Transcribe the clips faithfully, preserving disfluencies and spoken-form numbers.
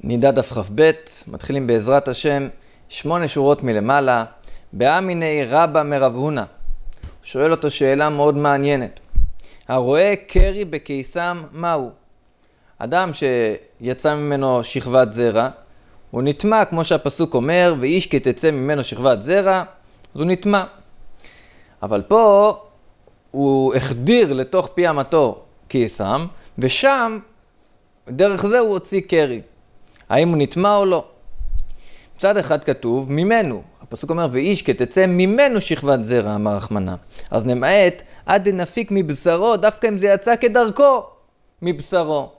נידה דף כ"ב, מתחילים בעזרת השם, שמונה שורות מלמעלה, באמיני רבא מרב הונא. שואל אותו שאלה מאוד מעניינת. הרואה קרי בקיסם מהו? אדם שיצא ממנו שכבת זרע, הוא נטמע כמו שהפסוק אומר, ואיש כתצא ממנו שכבת זרע, אז הוא נטמע. אבל פה הוא החדיר לתוך פי אמתו קיסם, ושם דרך זה הוא הוציא קרי. האם הוא נטמע או לא? מצד אחד כתוב ממנו. הפסוק אומר, ואיש כתצא ממנו שכבת זרע, אמר רחמנא. אז נמעט עד דנפיק מבשרו, דווקא אם זה יצא כדרכו מבשרו.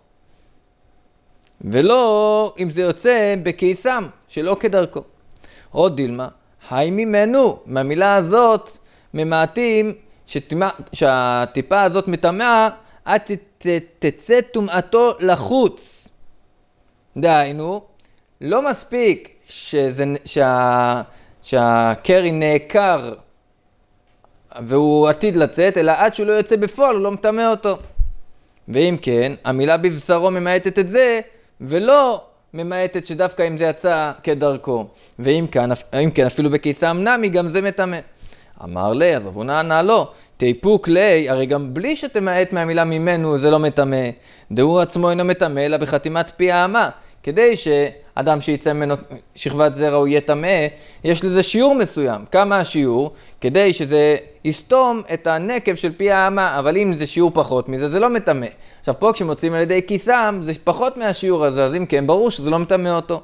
ולא אם זה יוצא בקיסם, שלא כדרכו. עוד דילמה, היי ממנו, מהמילה הזאת ממעטים שטימה, שהטיפה הזאת מטמאה, עד תצא טומאתו לחוץ. דהיינו, לא מספיק שזה, שה, שהקרי נעקר והוא עתיד לצאת, אלא עד שהוא לא יוצא בפועל, הוא לא מטמא אותו. ואם כן, המילה בבשרו ממעטת את זה, ולא ממעטת שדווקא אם זה יצא כדרכו. ואם כן, אם כן אפילו בקיסם נמי, גם זה מטמא. אמר לי, אז רב הונא ענה לו, תיפוק לי, הרי גם בלי שתמעט מהמילה ממנו זה לא מטמא. דהוא עצמו אינו מטמא, אלא בחתימת פי האמה. כדי שאדם שיצא ממנו שכבת זרע הוא יהיה טמא, יש לזה שיעור מסוים. כמה השיעור? כדי שזה יסתום את הנקב של פי האמה, אבל אם זה שיעור פחות מזה, זה לא מטמא. עכשיו פה כשמוצאים על ידי קיסם, זה פחות מהשיעור הזה, אז אם כן, ברור שזה לא מטמא אותו.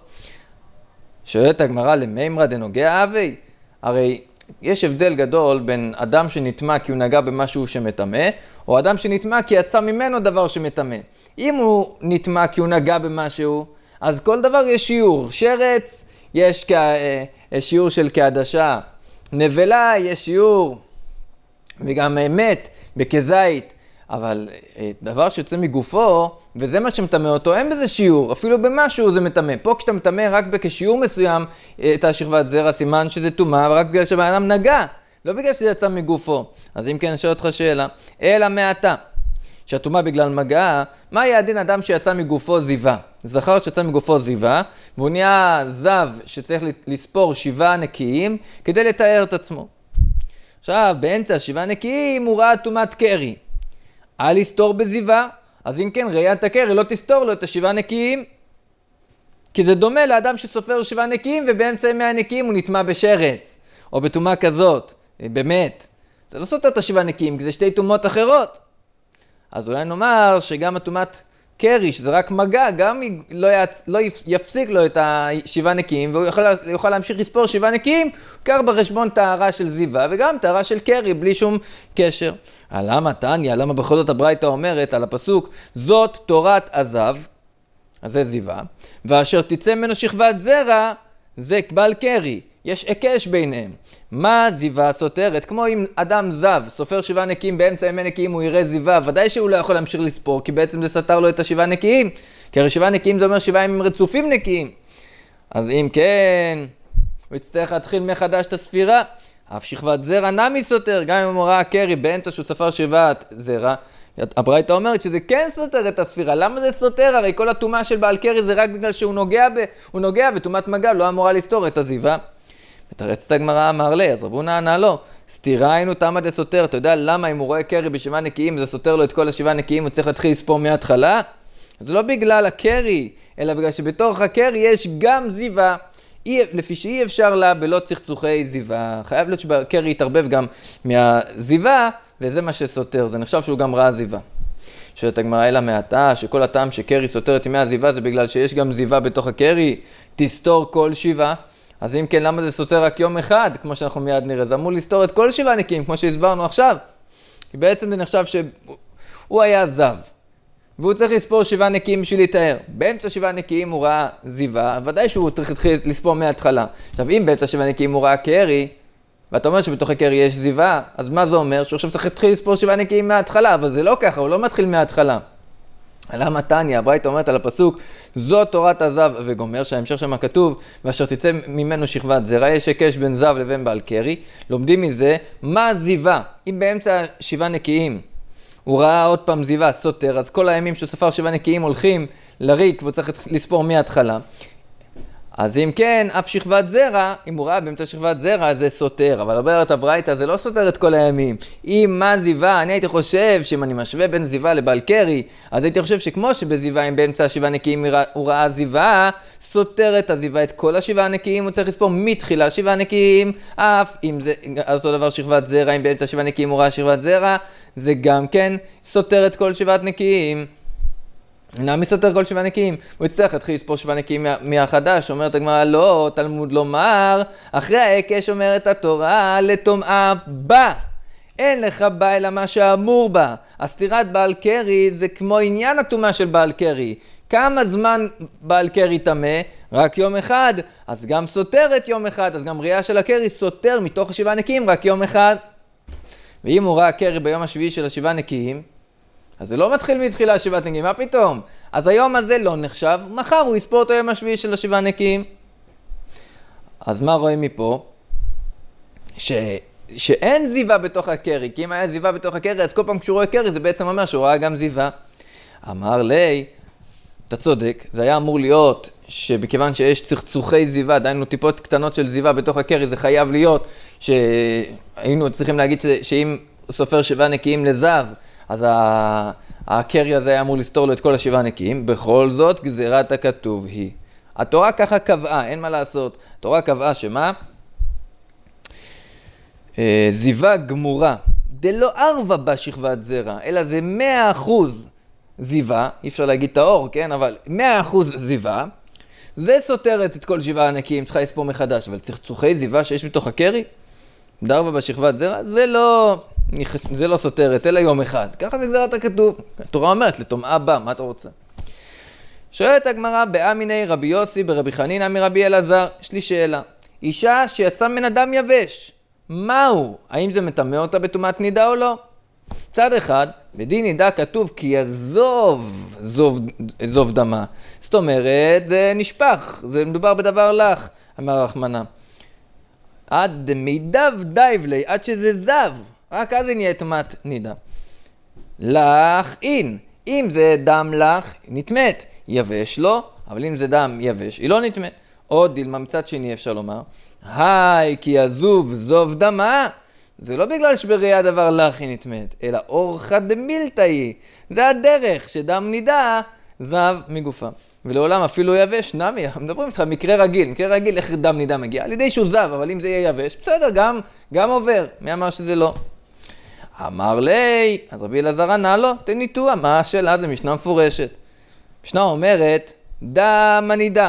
שואלת הגמרא, למימרא דנוגע אבי? הרי יש הבדל גדול בין אדם שנטמע כי הוא נגע במשהו שמטמא, או אדם שנטמע כי יצא ממנו דבר שמטמא. אם הוא נטמע כי הוא נגע במשהו, אז כל דבר יש שיעור. שרץ, יש שיעור של כעדשה. נבלה, יש שיעור. וגם מת, בכזית. אבל דבר שיוצא מגופו, וזה מה שמטמא אותו, אין בזה שיעור. אפילו במשהו זה מטמא. פה כשאתה מטמא רק בכשיעור מסוים, את השכבת זרע, סימן שזה טומאה, רק בגלל שבאדם נגע. לא בגלל שזה יצא מגופו. אז אם כן, אני שואל אותך שאלה. אלא מעתה. שהטומאה בגלל מגע, מה יהיה הדין אדם שיצא מגופו זיווה? זכר שיצא מגופו זיווה, והוא נהיה זב שצריך לספור שבעה נקיים כדי לתאר את עצמו. עכשיו, באמצע שבעה נקיים הוא ראה טומאת קרי. אל יסתור בזיווה, אז אם כן, ראיית הקרי לא תסתור לו את השבעה נקיים. כי זה דומה לאדם שסופר שבעה נקיים ובאמצע מאה נקיים הוא נטמע בשרץ, או בטומאה כזאת. באמת, זה לא סותר את השבעה נקיים, כי זה שתי טומאות אחרות. אז אולי נאמר שגם הטומאת קרי, שזה רק מגע, גם לא, יצ... לא יפסיק לו את השבעה נקיים, והוא יוכל, יוכל להמשיך לספור שבעה נקיים, כך בחשבון טהרה של זיווה, וגם טהרה של קרי, בלי שום קשר. למה תניא, למה בכל זאת הברייתא אומרת על הפסוק, זאת תורת עזב, אז זה זיווה, ואשר תצא ממנו שכבת זרע, זה בעל קרי. יש עקש ביניהם. מה זיווה סותרת? כמו אם אדם זב, סופר שבעה נקיים, באמצע ימי נקיים הוא יראה זיווה, ודאי שהוא לא יכול להמשיך לספור, כי בעצם זה סתר לו את השבעה נקיים. כי הרי שבעה נקיים זה אומר שבעה ימים רצופים נקיים. אז אם כן, הוא יצטרך להתחיל מחדש את הספירה. אף שכבת זרע נמי סותר, גם אם הוא ראה קרי באמצע שהוא ספר שבעת זרע, הברייתא אומרת שזה כן סותר את הספירה. למה זה סותר? הרי כל הטומאה של בעל קרי זה רק בגלל שהוא נוגע, ב... הוא נוגע וטומאת מגע לא אמורה לסתור את הזיווה. מתרצת הגמרא אמר לי, אז רב הונא ענה לו, סתירה היינו תמא דסותר. אתה יודע למה אם הוא רואה קרי בשבעה נקיים זה סותר לו את כל השבעה נקיים, הוא צריך להתחיל לספור מההתחלה? זה לא בגלל הקרי, אלא בגלל שבתוך הקרי יש גם זיווה, לפי שאי אפשר לה בלא צחצוחי זיווה. חייב להיות שבקרי יתערבב גם מהזיווה, וזה מה שסותר, זה נחשב שהוא גם ראה זיווה. שואלת הגמרא אלא מעתה, שכל הטעם שקרי סותר את ימי הזיווה זה בגלל שיש גם זיווה בתוך הקרי, תסתור כל שבעה. אז אם כן, למה זה סותר רק יום אחד, כמו שאנחנו מיד נראה? זה אמור לסתור את כל שבעה נקיים, כמו שהסברנו עכשיו. כי בעצם זה נחשב שהוא היה זב, והוא צריך לספור שבעה נקיים בשביל להתאר. באמצע שבעה נקיים הוא ראה זיווה, ודאי שהוא צריך להתחיל לספור מההתחלה. עכשיו, אם באמצע שבעה נקיים הוא ראה קרי, ואתה אומר שבתוך הקרי יש זיווה, אז מה זה אומר? שהוא עכשיו צריך להתחיל לספור שבעה נקיים מההתחלה, אבל זה לא ככה, הוא לא מתחיל מההתחלה. למה תניא, הברייתא אומרת על הפסוק, זאת תורת הזב וגומר, שההמשך שם כתוב, ואשר תצא ממנו שכבת זרע, יש היקש בין זב לבין בעל קרי, לומדים מזה, מה זיווה? אם באמצע שבעה נקיים הוא ראה עוד פעם זיווה סותר, אז כל הימים שהוא ספר שבעה נקיים הולכים לריק והוא צריך לספור מההתחלה. אז אם כן, אף שכבת זרע, אם הוא ראה באמצע שכבת זרע, זה סותר. אבל אומרת הברייתא, זה לא סותר את כל הימים. אם מה זיווה, אני הייתי חושב שאם אני משווה בין זיווה לבעל קרי, אז הייתי חושב שכמו שבזיווה, אם באמצע השבעה נקיים הוא ראה זיווה, סותר את הזיווה את כל השבעה נקיים, הוא צריך לספור מתחילה שבעה נקיים, אף אם זה אותו דבר שכבת זרע, אם באמצע שבעה נקיים הוא ראה שכבת זרע, זה גם כן סותר את כל שבעת נקיים. נעמי סותר כל שבעה נקיים, הוא יצטרך להתחיל לספור שבעה נקיים מהחדש, אומרת הגמרא, לא, תלמוד לומר, אחרי ההיקש אומרת התורה, לטומאה בה. אין לך בה אלא מה שאמור בה. הסתירת בעל קרי זה כמו עניין הטומאה של בעל קרי. כמה זמן בעל קרי טמא? רק יום אחד. אז גם סותרת יום אחד, אז גם ראייה של הקרי סותר מתוך השבעה נקיים רק יום אחד. ואם הוא ראה קרי ביום השביעי של השבעה נקיים, אז זה לא מתחיל מתחילה שבעת נקיים, מה פתאום? אז היום הזה לא נחשב, מחר הוא יספור אותו יום השביעי של השבעה נקיים. אז מה רואים מפה? ש... שאין זיווה בתוך הקרי, כי אם היה זיווה בתוך הקרי, אז כל פעם כשהוא רואה קרי, זה בעצם אומר שהוא ראה גם זיווה. אמר לי, אתה צודק, זה היה אמור להיות שבכיוון שיש צחצוחי זיווה, דיינו טיפות קטנות של זיווה בתוך הקרי, זה חייב להיות שהיינו צריכים להגיד ש... שאם סופר שבעה נקיים לזב, אז הקרי הזה היה אמור לסתור לו את כל השבעה נקיים. בכל זאת, גזירת הכתוב היא. התורה ככה קבעה, אין מה לעשות. התורה קבעה שמה? אה, זיווה גמורה. דלא ארבע בשכבת זרע, אלא זה מאה אחוז זיווה. אי אפשר להגיד את האור, כן? אבל מאה אחוז זיווה. זה סותרת את כל שבעה נקיים, צריכה לספור מחדש. אבל צחצוחי זיווה שיש בתוך הקרי, דרבה בשכבת זרע, זה לא... זה לא סותרת, אלא יום אחד. ככה זה גזירת הכתוב. התורה אומרת, לטומאה בה, מה אתה רוצה? שואלת הגמרא, באמיני רבי יוסי ברבי חנינא מרבי אלעזר. יש לי שאלה. אישה שיצא מן אדם יבש, מהו? האם זה מטמא אותה בטומאת נידה או לא? צד אחד, בדין נידה כתוב כי יזוב זוב, זוב דמה. זאת אומרת, זה נשפך, זה מדובר בדבר לך, אמר רחמנא. עד מידב דייב לי, עד שזה זב. רק אז היא נהיה טומאת נידה. לך אין. אם זה דם לך, היא נטמאת. יבש לא, אבל אם זה דם יבש, היא לא נטמאת. עוד דילמה מצד שני אפשר לומר, היי, כי יזוב זוב דמה, זה לא בגלל שבראייה דבר לך היא נטמאת, אלא אורחא דמילתא היא. זה הדרך שדם נידה זב מגופה. ולעולם אפילו יבש, נמי, מדברים איתך מקרה רגיל, מקרה רגיל, איך דם נידה מגיע? על ידי שהוא זב, אבל אם זה יהיה יבש, בסדר, גם, גם עובר. מי אמר שזה לא? אמר לי, אז רבי אלעזר ענה לו, תניתוח, מה השאלה? זה משנה מפורשת. משנה אומרת, דם הנידה,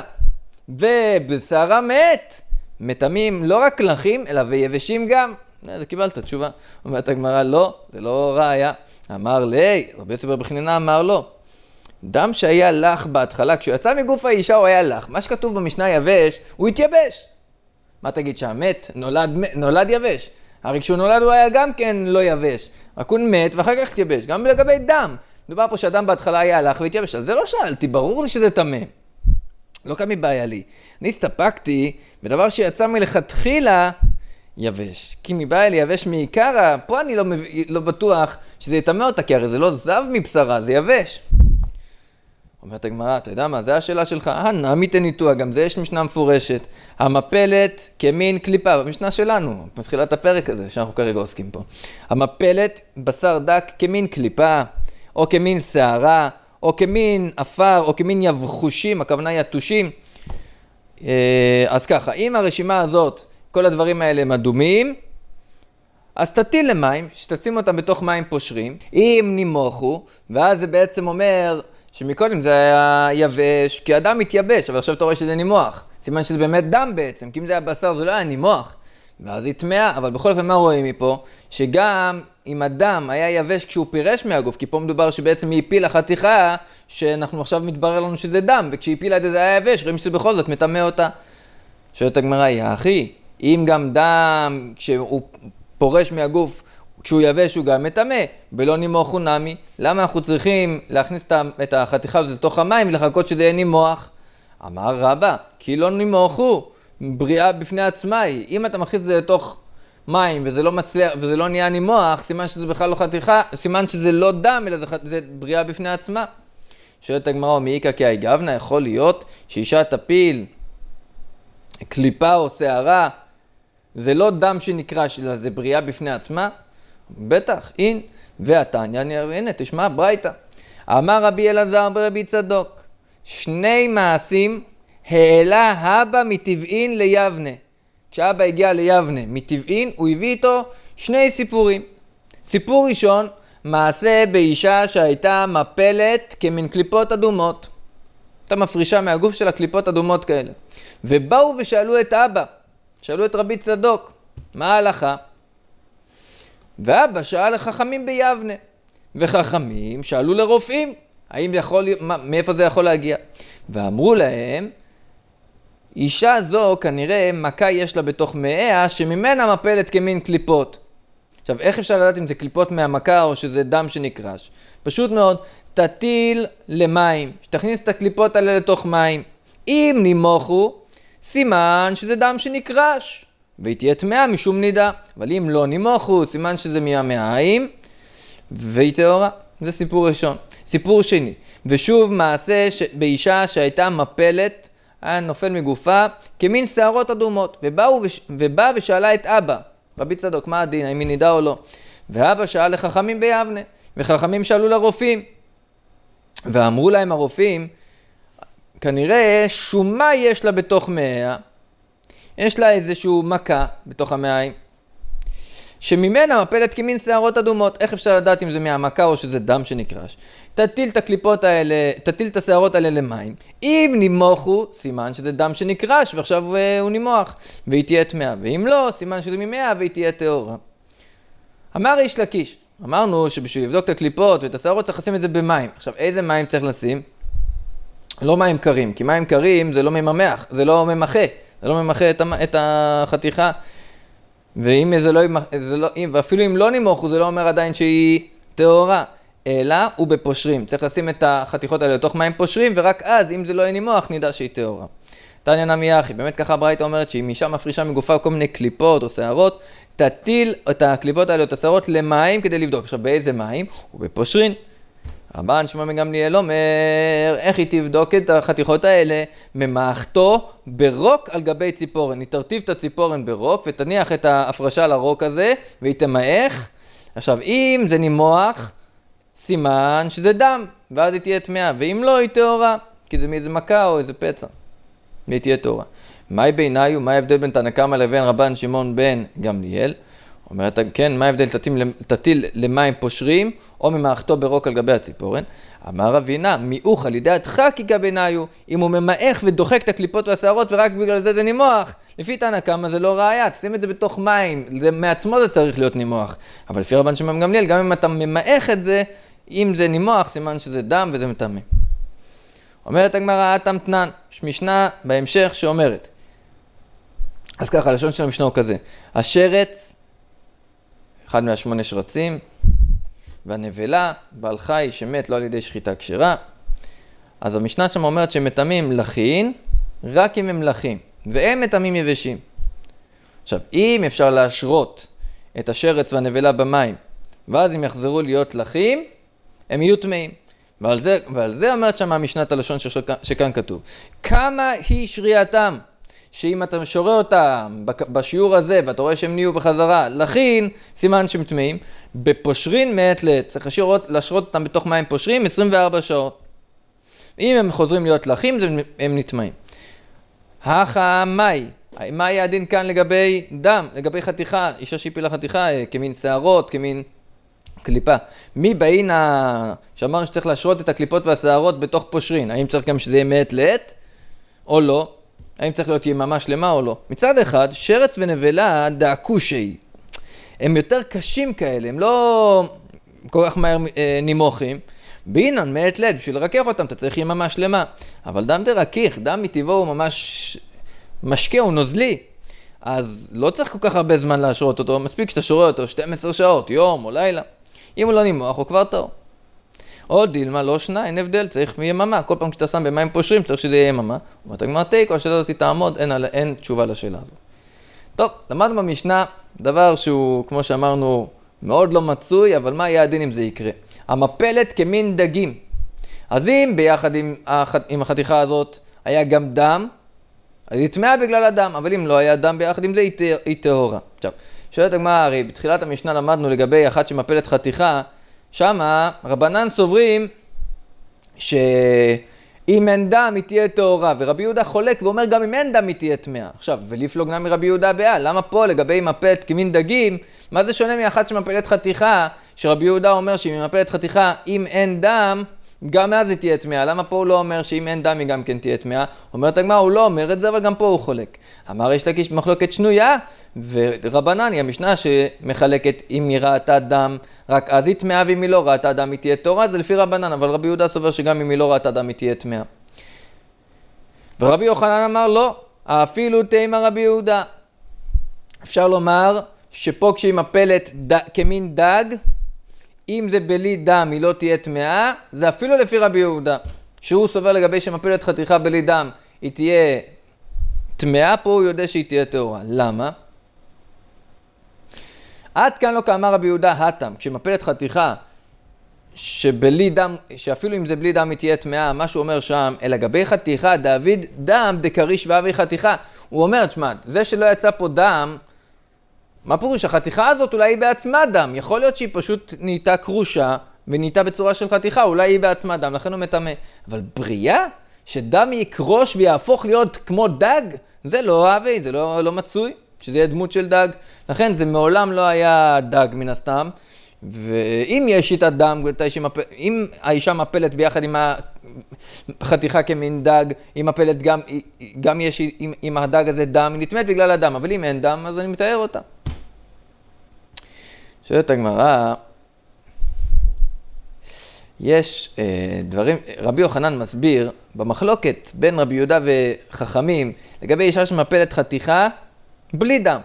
ובשר המת, מטמאים לא רק לחים, אלא ויבשים גם. זה קיבלת תשובה. אומרת הגמרא, לא, זה לא ראיה. אמר לי, רבי יוסי ברבי חנינא אמר לו, דם שהיה לך בהתחלה, כשהוא יצא מגוף האישה הוא היה לך. מה שכתוב במשנה יבש, הוא התייבש. מה תגיד שהמת נולד, נולד יבש? הרי כשהוא נולד הוא היה גם כן לא יבש. רק הוא מת ואחר כך התייבש. גם לגבי דם. מדובר פה שהדם בהתחלה היה לך והתייבש. אז זה לא שאלתי, ברור לי שזה טמא. לא כמי בעיה לי. אני הסתפקתי בדבר שיצא מלכתחילה יבש. כי מבעיה לי יבש מעיקרא, פה אני לא, לא בטוח שזה יטמא אותה, כי הרי זה לא זב מבשרה, זה יבש. אומרת הגמרא, אתה יודע מה, זה השאלה שלך, אה, נעמי תניתוח, גם זה יש משנה מפורשת. המפלת כמין קליפה, במשנה שלנו, מתחילת הפרק הזה, שאנחנו כרגע עוסקים פה. המפלת בשר דק כמין קליפה, או כמין שערה, או כמין אפר, או כמין יבחושים, הכוונה יתושים. אז ככה, אם הרשימה הזאת, כל הדברים האלה הם אדומים, אז תטיל למים, שתשים אותם בתוך מים פושרים, אם נימוכו, ואז זה בעצם אומר שמקודם זה היה יבש, כי הדם מתייבש, אבל עכשיו אתה רואה שזה נימוח. סימן שזה באמת דם בעצם, כי אם זה היה בשר זה לא היה נימוח. ואז היא טמאה, אבל בכל אופן מה רואים מפה? שגם אם הדם היה יבש כשהוא פירש מהגוף, כי פה מדובר שבעצם היא הפילה חתיכה, שאנחנו עכשיו מתברר לנו שזה דם, וכשהיא הפילה את זה היה יבש, רואים שזה בכל זאת מטמא אותה. שואלת הגמרא, יא אחי, אם גם דם, כשהוא פורש מהגוף, כשהוא יבש הוא גם מטמא, בלא נימוחו נמי, למה אנחנו צריכים להכניס את החתיכה הזאת לתוך המים ולחכות שזה יהיה נימוח? אמר רבא, כי לא נימוחו, בריאה בפני עצמה היא. אם אתה מכניס את זה לתוך מים וזה לא מצליח וזה לא נהיה נימוח, סימן שזה בכלל לא חתיכה, סימן שזה לא דם, אלא זה, זה בריאה בפני עצמה. שואלת הגמרא, מאיקא כי גבנה, יכול להיות שאישה תפיל קליפה או שערה, זה לא דם שנקרש, אלא זה בריאה בפני עצמה? בטח, אין. והתניא, הנה, תשמע, ברייתא. אמר רבי אלעזר ברבי צדוק, שני מעשים העלה אבא מטבעין ליבנה. כשאבא הגיע ליבנה מטבעין, הוא הביא איתו שני סיפורים. סיפור ראשון, מעשה באישה שהייתה מפלת כמין קליפות אדומות. הייתה מפרישה מהגוף של הקליפות אדומות כאלה. ובאו ושאלו את אבא, שאלו את רבי צדוק, מה ההלכה? ואבא שאל לחכמים ביבנה, וחכמים שאלו לרופאים, האם יכול, מאיפה זה יכול להגיע? ואמרו להם, אישה זו כנראה מכה יש לה בתוך מאיה שממנה מפלת כמין קליפות. עכשיו, איך אפשר לדעת אם זה קליפות מהמכה או שזה דם שנקרש? פשוט מאוד, תטיל למים, שתכניס את הקליפות האלה לתוך מים. אם נימוכו, סימן שזה דם שנקרש, והיא תהיה טמאה משום נידה. אבל אם לא נימוכו, סימן שזה מהמים, והיא טהורה. זה סיפור ראשון. סיפור שני, ושוב מעשה ש... באישה שהייתה מפלת, היה נופל מגופה, כמין שערות אדומות, ובאו וש... ובא ושאלה את אבא, רבי צדוק, מה הדין, האם היא נידה או לא? ואבא שאל לחכמים ביבנה, וחכמים שאלו לרופאים. ואמרו להם הרופאים, כנראה שומה יש לה בתוך מאיה, יש לה איזשהו מכה בתוך המים, שממנה מפלת כמין שערות אדומות. איך אפשר לדעת אם זה מהמכה או שזה דם שנקרש? תטיל את הקליפות האלה, תטיל את השערות האלה למים. אם נימוכו, סימן שזה דם שנקרש ועכשיו הוא נימוח, והיא תהיה טמאה. ואם לא, סימן שזה ממאה והיא תהיה טהורה. אמר איש לקיש, אמרנו שבשביל לבדוק את הקליפות ואת השערות צריך לשים את זה במים. עכשיו, איזה מים צריך לשים? לא מים קרים, כי מים קרים זה לא מממח, זה לא ממחה, זה לא ממחה את, את החתיכה. ואם זה לא, זה לא, ואפילו אם לא נימוכו, זה לא אומר עדיין שהיא טהורה, אלא הוא בפושרים. צריך לשים את החתיכות האלה לתוך מים פושרים, ורק אז, אם זה לא יהיה נימוח, נדע שהיא טהורה. תניא נמי אחי, באמת ככה ברייתא אומרת שאם אישה מפרישה מגופה כל מיני קליפות או שערות, תטיל את הקליפות האלה או את השערות למים כדי לבדוק. עכשיו, באיזה מים? הוא בפושרין. רבן שמעון בן גמליאל אומר, איך היא תבדוק את החתיכות האלה? ממעכתו ברוק על גבי ציפורן. היא תרטיב את הציפורן ברוק ותניח את ההפרשה לרוק הזה והיא תמעך. עכשיו, אם זה נימוח, סימן שזה דם, ואז היא תהיה טמאה. ואם לא, היא טהורה, כי זה מאיזה מכה או איזה פצע. והיא תהיה טהורה. מהי בעיניו, מה ההבדל בין תנא קמא לבין רבן שמעון בן גמליאל? אומרת, כן, מה ההבדל תטיל למים פושרים, או ממעכתו ברוק על גבי הציפורן? אמר רבינה, מיעוך על ידי הדחקיקה בעיניו, אם הוא ממעך ודוחק את הקליפות והשערות, ורק בגלל זה זה נימוח. לפי תנא קמא זה לא ראיה, תשים את זה בתוך מים, זה, מעצמו זה צריך להיות נימוח. אבל לפי רבן שמעון בן גמליאל, גם אם אתה ממעך את זה, אם זה נימוח, סימן שזה דם וזה מטמא. אומרת הגמרא, אטם תנן, יש משנה בהמשך שאומרת. אז ככה, הלשון של המשנה הוא כזה, השרץ, אחד מהשמונה שרצים, והנבלה, בעל חי שמת לא על ידי שחיטה כשרה. אז המשנה שם אומרת שהם מטמאים לחין, רק אם הם לחים, והם מטמאים יבשים. עכשיו, אם אפשר להשרות את השרץ והנבלה במים, ואז הם יחזרו להיות לחים, הם יהיו טמאים. ועל זה, ועל זה אומרת שם המשנת הלשון שכאן כתוב. כמה היא שריעתם? שאם אתה שורה אותם בשיעור הזה, ואתה רואה שהם נהיו בחזרה לחין, סימן שהם טמאים, בפושרין מעת לעת, צריך לשרות, לשרות אותם בתוך מים פושרים עשרים וארבע שעות. אם הם חוזרים להיות לחים, הם נטמאים. הכה מאי, מה היה הדין כאן לגבי דם, לגבי חתיכה, אישה שהפילה חתיכה, כמין שערות, כמין קליפה. מי בעינה, שאמרנו שצריך לשרות את הקליפות והשערות בתוך פושרין, האם צריך גם שזה יהיה מעת לעת, או לא? האם צריך להיות יממה שלמה או לא? מצד אחד, שרץ ונבלה דעקו שהיא. הם יותר קשים כאלה, הם לא כל כך מהר נימוחים. בעינן מעת לעת, בשביל לרכך אותם, אתה צריך יממה שלמה. אבל דם דרכיך, דם מטבעו הוא ממש משקה, הוא נוזלי. אז לא צריך כל כך הרבה זמן להשרות אותו, מספיק שאתה שורה אותו שתים עשרה שעות, יום או לילה. אם הוא לא נימוח, הוא כבר טוב. או דילמה, לא שנה, אין הבדל, צריך יממה. כל פעם כשאתה שם במים פושרים, צריך שזה יהיה יממה. אומרת הגמרא תיקו, השאלה הזאת תעמוד, אין, אין תשובה לשאלה הזאת. טוב, למדנו במשנה, דבר שהוא, כמו שאמרנו, מאוד לא מצוי, אבל מה יהיה הדין אם זה יקרה? המפלת כמין דגים. אז אם ביחד עם, הח... עם החתיכה הזאת היה גם דם, אז היא טמאה בגלל הדם, אבל אם לא היה דם ביחד עם זה, היא טהורה. עכשיו, שואלת הגמרא, הרי בתחילת המשנה למדנו לגבי אחת שמפלת חתיכה, שמה רבנן סוברים שאם אין דם היא תהיה טהורה, ורבי יהודה חולק ואומר גם אם אין דם היא תהיה טמאה. עכשיו, ולפלוג נמי רבי יהודה באה, למה פה לגבי מפלת כמין דגים, מה זה שונה מאחת שמפלת חתיכה, שרבי יהודה אומר שאם היא מפלת חתיכה, אם אין דם, גם אז היא תהיה טמאה. למה פה הוא לא אומר שאם אין דם היא גם כן תהיה טמאה? אומרת הגמרא, הוא לא אומר את זה, אבל גם פה הוא חולק. אמר יש לקיש במחלוקת שנויה, ורבנן היא המשנה שמחלקת אם היא ראתה דם, רק אז היא טמאה, ואם היא לא ראתה דם היא תהיה טהורה, זה לפי רבנן, אבל רבי יהודה סובר שגם אם היא לא ראתה דם היא תהיה טמאה. ורבי יוחנן אמר לא, אפילו תימא רבי יהודה. אפשר לומר שפה כשהיא מפלת ד... כמין דג, אם זה בלי דם היא לא תהיה טמאה, זה אפילו לפי רבי יהודה. שהוא סובר לגבי שמפלת חתיכה בלי דם היא תהיה טמאה, פה הוא יודע שהיא תהיה טהורה. למה? עד כאן לא כאמר רבי יהודה התם, כשמפלת חתיכה שבלי דם, שאפילו אם זה בלי דם היא תהיה טמאה, מה שהוא אומר שם, אלא גבי חתיכה, דוד דם דקריש ואבי חתיכה. הוא אומר, תשמע, זה שלא יצא פה דם, מה פירוש? החתיכה הזאת אולי היא בעצמה דם, יכול להיות שהיא פשוט נהייתה קרושה, ונהייתה בצורה של חתיכה, אולי היא בעצמה דם, לכן הוא מטמא. אבל בריאה, שדם יקרוש ויהפוך להיות כמו דג, זה לא אהבי, זה לא, לא מצוי, שזה יהיה דמות של דג. לכן זה מעולם לא היה דג מן הסתם, ואם יש שיטת דם, אם האישה מפלת ביחד עם החתיכה כמין דג, היא מפלת גם, גם יש עם הדג הזה דם, היא נטמאת בגלל הדם, אבל אם אין דם, אז אני מתאר אותה. שואלת הגמרא, יש אה, דברים, רבי יוחנן מסביר במחלוקת בין רבי יהודה וחכמים לגבי אישה שמפלת חתיכה בלי דם.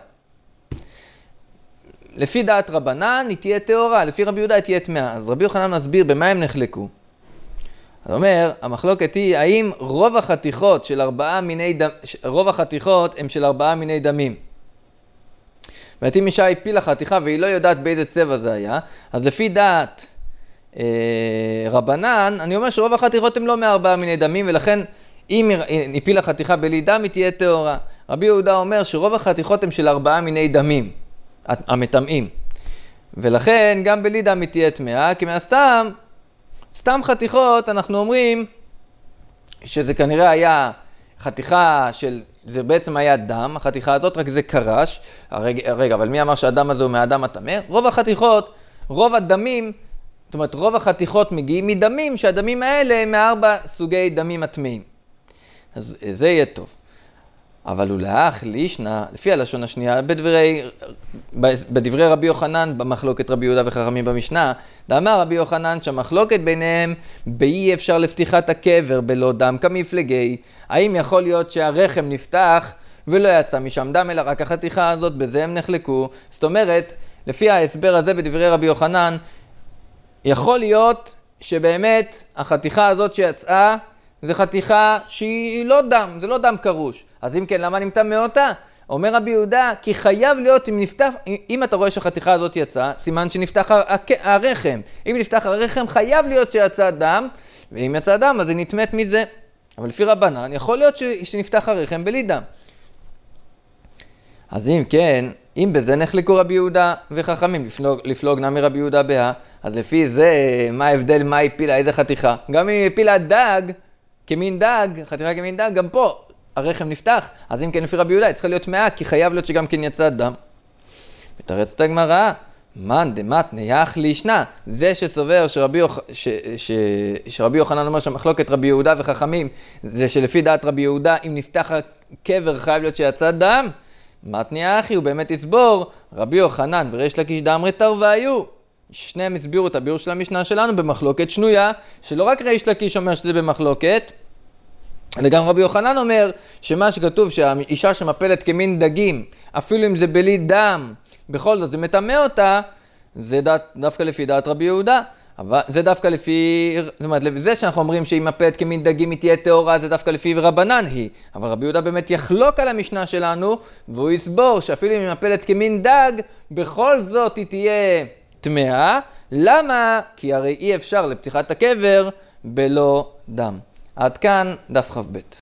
לפי דעת רבנן היא תהיה טהורה, לפי רבי יהודה היא תהיה טמאה. אז רבי יוחנן מסביר במה הם נחלקו. הוא אומר, המחלוקת היא האם רוב החתיכות של ארבעה מיני דם, רוב החתיכות הם של ארבעה מיני דמים. זאת אם אישה הפילה חתיכה והיא לא יודעת באיזה צבע זה היה, אז לפי דעת אה, רבנן, אני אומר שרוב החתיכות הם לא מארבעה מיני דמים, ולכן אם היא הפילה חתיכה בלי דם היא תהיה טהורה. רבי יהודה אומר שרוב החתיכות הם של ארבעה מיני דמים, המטמאים. ולכן גם בלי דם היא תהיה טמאה, כי מהסתם, סתם חתיכות אנחנו אומרים שזה כנראה היה חתיכה של, זה בעצם היה דם, החתיכה הזאת רק זה קרש. הרגע, רגע, אבל מי אמר שהדם הזה הוא מהדם הטמא? רוב החתיכות, רוב הדמים, זאת אומרת רוב החתיכות מגיעים מדמים, שהדמים האלה הם מארבע סוגי דמים הטמאים. אז זה יהיה טוב. אבל הוא לאח לישנה, לפי הלשון השנייה, בדברי, בדברי רבי יוחנן, במחלוקת רבי יהודה וחכמים במשנה, דאמר רבי יוחנן שהמחלוקת ביניהם באי אפשר לפתיחת הקבר בלא דם כמפלגי. האם יכול להיות שהרחם נפתח ולא יצא משם דם, אלא רק החתיכה הזאת, בזה הם נחלקו. זאת אומרת, לפי ההסבר הזה בדברי רבי יוחנן, יכול להיות שבאמת החתיכה הזאת שיצאה, זה חתיכה שהיא לא דם, זה לא דם קרוש. אז אם כן, למה אני מטמא אותה? אומר רבי יהודה, כי חייב להיות, אם נפתח, אם אתה רואה שהחתיכה הזאת יצאה, סימן שנפתח הרחם. אם נפתח הרחם, חייב להיות שיצא דם, ואם יצא דם, אז היא נטמאת מזה. אבל לפי רבנן, יכול להיות שנפתח הרחם בלי דם. אז אם כן, אם בזה נחלקו רבי יהודה וחכמים, לפלוג, לפלוג נמי רבי יהודה בה, אז לפי זה, מה ההבדל, מה הפילה, איזה חתיכה? גם אם הפילה דג, כמין דג, חתיכה כמין דג, גם פה הרחם נפתח. אז אם כן לפי רבי יהודה, היא צריכה להיות טמאה, כי חייב להיות שגם כן יצא דם. מתרצת הגמרא, מן דמתנא יח לישנא, זה שסובר שרבי, יוח... ש... ש... שרבי יוחנן אומר שהמחלוקת רבי יהודה וחכמים, זה שלפי דעת רבי יהודה, אם נפתח הקבר חייב להיות שיצא דם, מתנא יחי, הוא באמת יסבור, רבי יוחנן וריש לקיש דאמרי תרוויו. שניהם הסבירו את הביאור של המשנה שלנו במחלוקת שנויה, שלא רק ריש לקיש אומר שזה במחלוקת, אלא גם רבי יוחנן אומר שמה שכתוב שהאישה שמפלת כמין דגים, אפילו אם זה בלי דם, בכל זאת זה מטמא אותה, זה דעת, דווקא לפי דעת רבי יהודה, אבל זה דווקא לפי, זאת אומרת, זה שאנחנו אומרים שהיא מפלת כמין דגים היא תהיה טהורה, זה דווקא לפי רבנן היא, אבל רבי יהודה באמת יחלוק על המשנה שלנו, והוא יסבור שאפילו אם היא מפלת כמין דג, בכל זאת היא תהיה טמאה. למה? כי הרי אי אפשר לפתיחת הקבר בלא דם. עד כאן דף חב ב'.